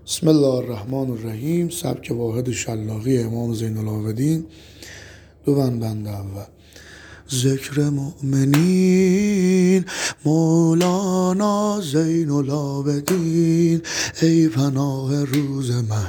بسم الله الرحمن الرحیم. سبک واحد شلاقی امام زین العابدین. دو بند اول. ذکر مؤمنین مولانا زین العابدین، ای پناه روز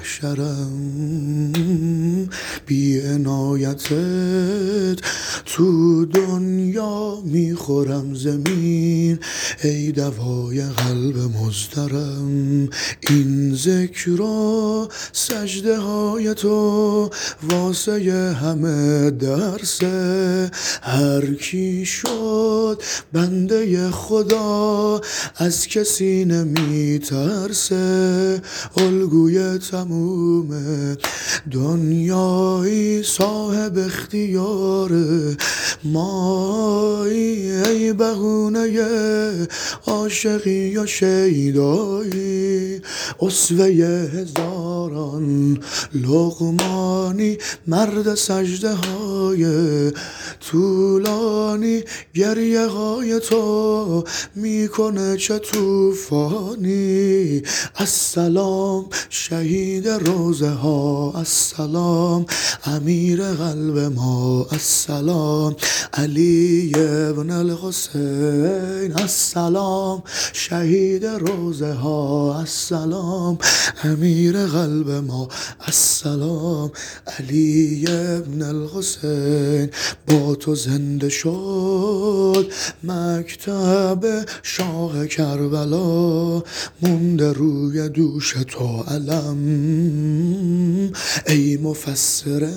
محشرم، بی عنایتت تو دنیا میخورم زمین، ای دوای قلب مضطرم. این ذکر و سجده های تو واسه همه درسه، هر کی شد بنده خدا از کسی نمی ترسه. الگوی تموم دنیایی صاحب اختیاره، مایی ای بهونه عاشقی و شیدایی، اسوه هزاران لقمانی، مرد سجده های طولانی، گریه های تو میکنه چه توفانی. السلام شهید روزه ها، السلام امیر قلب ما، السلام علی ابن الحسین، السلام شهید روزه ها، السلام امیر قلب ما، السلام علی ابن الحسین. با تو زنده شد مکتب شاه کربلا، مونده روی دوش تو علم، ای مفسر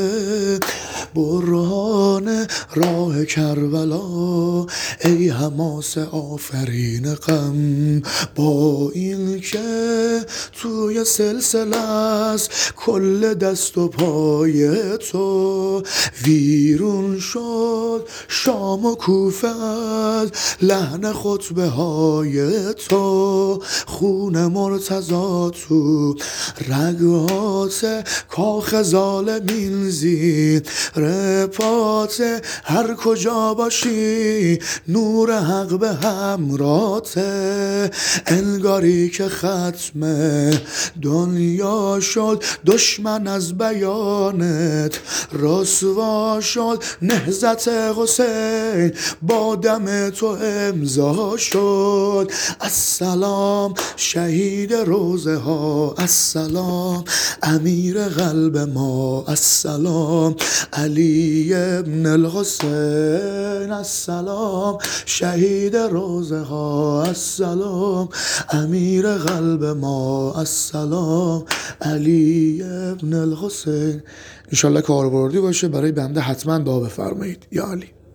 برهان راه کربلا، ای حماس آفرین غم. با این که توی سلسله است کل دست و پای تو، ویرون شد شام و کوفه از لحن خطبه های تو، خون مرتضی تو رگات کاخ ظالمین زید رپات، هر کجا باشی نور حق به همراته. انگاری که ختم دنیا شد دشمن از بیانت رسوا شد، نهضت حسین با دم تو امضا شد. السلام شهید روزه ها، السلام امیر قلب ما، السلام علی ابن الحسین، السلام شهید روزه ها، السلام امیر قلب ما، السلام علی ابن الحسین. انشالله کاربردی باشه. برای بنده حتما دعا بفرمایید. یا علی.